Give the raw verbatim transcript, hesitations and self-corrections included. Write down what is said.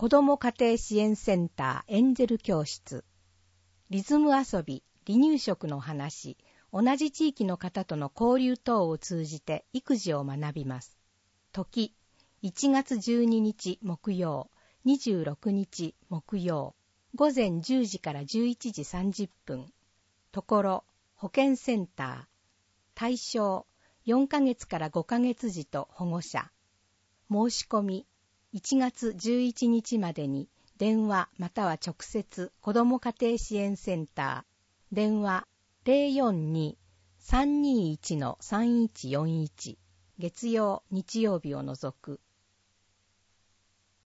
子ども家庭支援センターエンジェル教室、リズム遊び、離乳食の話、同じ地域の方との交流等を通じて育児を学びます。時、いちがつじゅうににち木曜、にじゅうろくにち木曜、午前じゅうじからじゅういちじさんじゅっぷん。ところ、保健センター。対象、よんかげつからごかげつ児と保護者。申し込み、いちがつじゅういちにちまでに電話または直接子ども家庭支援センター。電話 ゼロよんに さんにいち さんいちよんいち。月曜、日曜日を除く。